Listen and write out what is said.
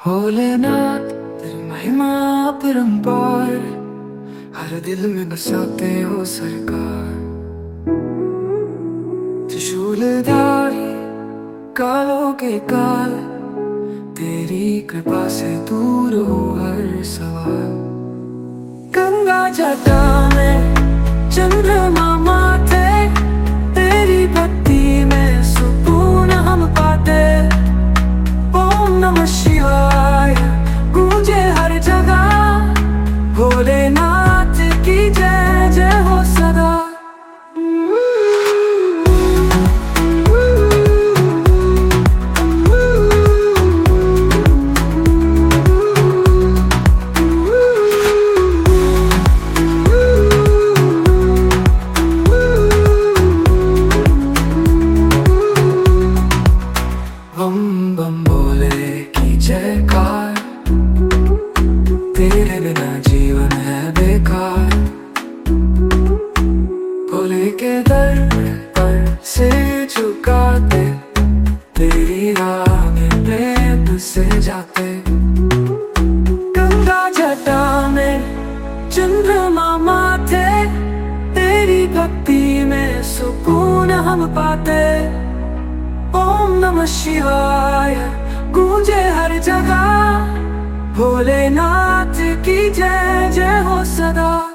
भोलेनाथ तेरी महिमा अपरंपार, हर दिल में बसाते हो सरकार। त्रिशूलधारी कालों के काल, तेरी कृपा से दूर हो हर सवाल। गंगा जटा में चंद्रमा माथे, तेरी भक्ति में सुकून हम पाते। ओम नमः शिवाय गूंजे हर जगह, भोलेनाथ की जय जय हो सदा। बम बम भोले की जयकार, तेरे बिना जीवन है बेकार। भोले के दर पर से झुकाते, तेरी राह में प्रेम से जाते। गंगा जटा में चंद्रमा माथे, तेरी भक्ति में सुकून हम पाते। ओम नमः शिवाय गूंजे हर जगह, भोलेनाथ की जय जय हो सदा।